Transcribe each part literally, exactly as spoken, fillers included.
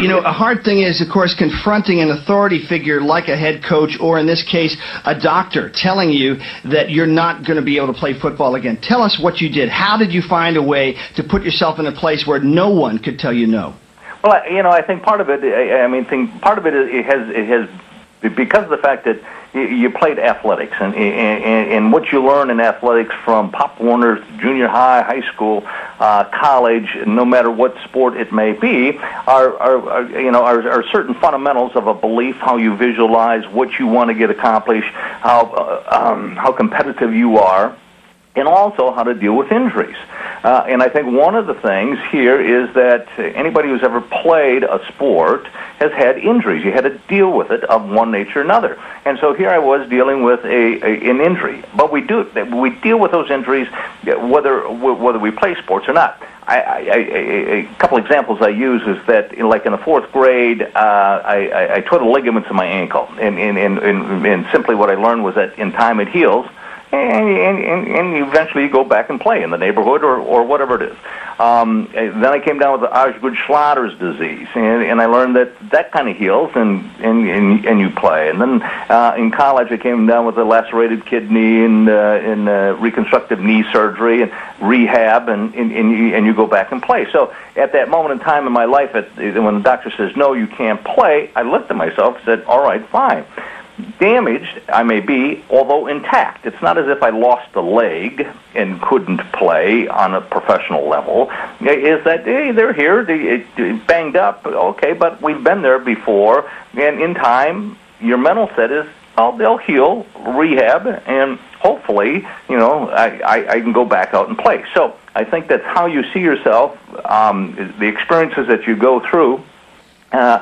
You know, a hard thing is, of course, confronting an authority figure like a head coach, or in this case, a doctor, telling you that you're not going to be able to play football again. Tell us what you did. How did you find a way to put yourself in a place where no one could tell you no? Well, I, you know, I think part of it, I, I mean, think part of it is it has, it has, because of the fact that you played athletics, and, and, and what you learn in athletics from Pop Warner, junior high, high school, uh, college, no matter what sport it may be, are, are, are you know are, are certain fundamentals of a belief, how you visualize what you want to get accomplished, how uh, um, how competitive you are, and also how to deal with injuries. Uh, and I think one of the things here is that anybody who's ever played a sport has had injuries. You had to deal with it of one nature or another. And so here I was dealing with a, a an injury. But we do we deal with those injuries whether whether we play sports or not. I, I, I, a couple examples I use is that, like in the fourth grade, uh, I, I, I tore the ligaments in my ankle. And, and, and, and, and simply what I learned was that in time it heals. And, and, and eventually you go back and play in the neighborhood or, or whatever it is. Um, then I came down with the Osgood-Schlatters disease, and, and I learned that that kind of heals, and, and, and, and you play. And then uh, in college I came down with a lacerated kidney and, uh, and uh, reconstructive knee surgery and rehab, and, and, and, you, and you go back and play. So at that moment in time in my life, at, when the doctor says, no, you can't play, I looked at myself and said, all right, fine. Damaged I may be, although intact. It's not as if I lost a leg and couldn't play on a professional level. Is that, hey, they're here, they, it, banged up, okay, but we've been there before, and in time, your mental set is, oh, they'll heal, rehab, and hopefully, you know, I, I, I can go back out and play. So I think that's how you see yourself, um, the experiences that you go through, Uh,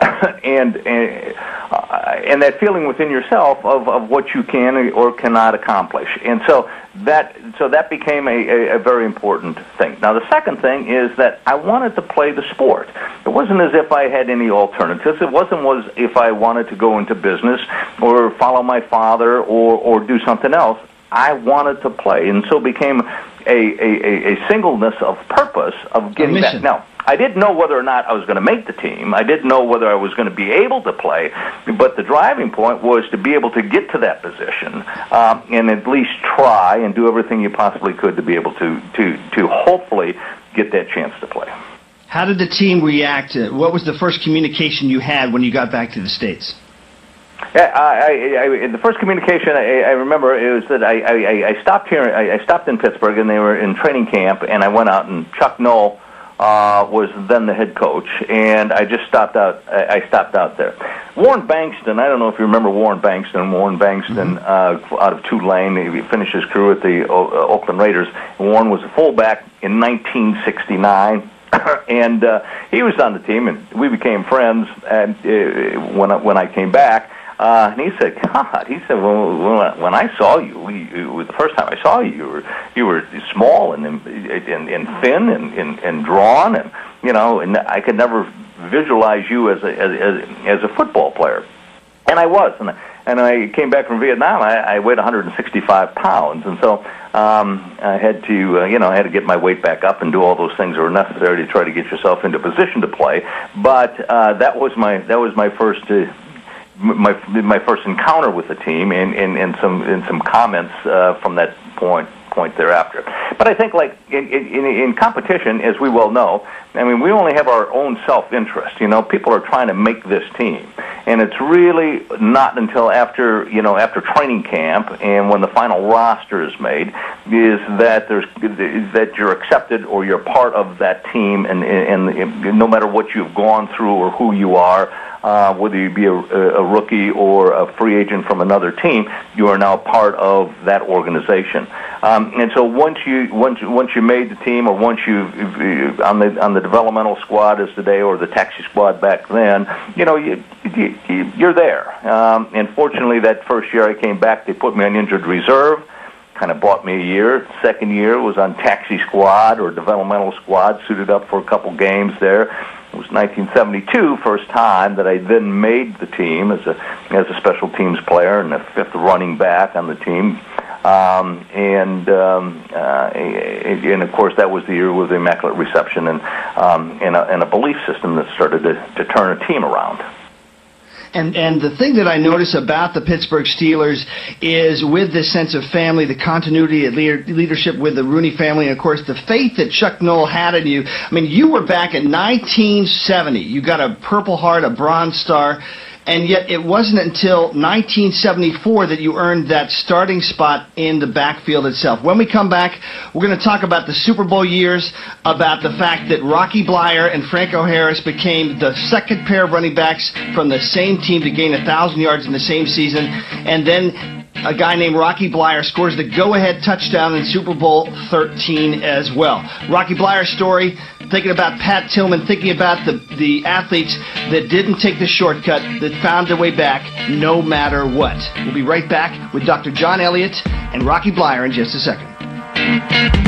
and and, uh, and that feeling within yourself of, of what you can or cannot accomplish, and so that so that became a, a, a very important thing. Now the second thing is that I wanted to play the sport. It wasn't as if I had any alternatives. It wasn't was if I wanted to go into business or follow my father or or do something else. I wanted to play, and so became a a, a singleness of purpose of getting that. Now, I didn't know whether or not I was going to make the team. I didn't know whether I was going to be able to play, but the driving point was to be able to get to that position um, and at least try and do everything you possibly could to be able to to to hopefully get that chance to play. How did the team react? What was the first communication you had when you got back to the States? Yeah, I, I, I, the first communication I, I remember it was that I, I, I stopped here. I, I stopped in Pittsburgh, and they were in training camp, and I went out, and Chuck Noll uh, was then the head coach, and I just stopped out. I, I stopped out there. Warren Bankston, I don't know if you remember Warren Bankston. Warren Bankston, mm-hmm. uh, out of Tulane, he finished his career at the uh, Oakland Raiders. Warren was a fullback in nineteen sixty-nine. And uh, he was on the team, and we became friends. And uh, when I, when I came back. Uh, and he said, God, he said, well, when I saw you, you, the first time I saw you, you were, you were small and, and, and thin and, and, and drawn, and, you know, and I could never visualize you as a, as, as a football player. And I was, and, and I came back from Vietnam, I, I weighed one hundred sixty-five pounds, and so um, I had to, uh, you know, I had to get my weight back up and do all those things that were necessary to try to get yourself into position to play. But uh, that was my, that was my first uh, my my first encounter with the team, and, and, and some and some comments uh, from that point point thereafter. But I think, like in, in in competition, as we well know, I mean, we only have our own self-interest. You know, people are trying to make this team, and it's really not until after you know after training camp and when the final roster is made is that there's that you're accepted or you're part of that team, and and, and no matter what you've gone through or who you are. Uh, whether you be a, a rookie or a free agent from another team, you are now part of that organization. Um, and so once you once once you made the team, or once you on the on the developmental squad as today, or the taxi squad back then, you know you, you you're there. Um, and fortunately, that first year I came back, they put me on injured reserve. Kind of bought me a year. Second year was on taxi squad or developmental squad, suited up for a couple games there. It was nineteen seventy-two, first time that I then made the team as a as a special teams player and a fifth running back on the team. Um, and um, uh, and of course that was the year with the Immaculate Reception and um, and, a, and a belief system that started to, to turn a team around. And and the thing that I notice about the Pittsburgh Steelers is with this sense of family, the continuity of leader, leadership with the Rooney family, and of course the faith that Chuck Noll had in you. I mean, you were back in nineteen seventy. You got a Purple Heart, a Bronze Star. And yet it wasn't until nineteen seventy-four that you earned that starting spot in the backfield itself. When we come back, we're going to talk about the Super Bowl years, about the fact that Rocky Bleier and Franco Harris became the second pair of running backs from the same team to gain one thousand yards in the same season, and then a guy named Rocky Bleier scores the go-ahead touchdown in Super Bowl thirteen as well. Rocky Bleier's story, thinking about Pat Tillman, thinking about the, the athletes that didn't take the shortcut, that found their way back no matter what. We'll be right back with Doctor John Elliott and Rocky Bleier in just a second.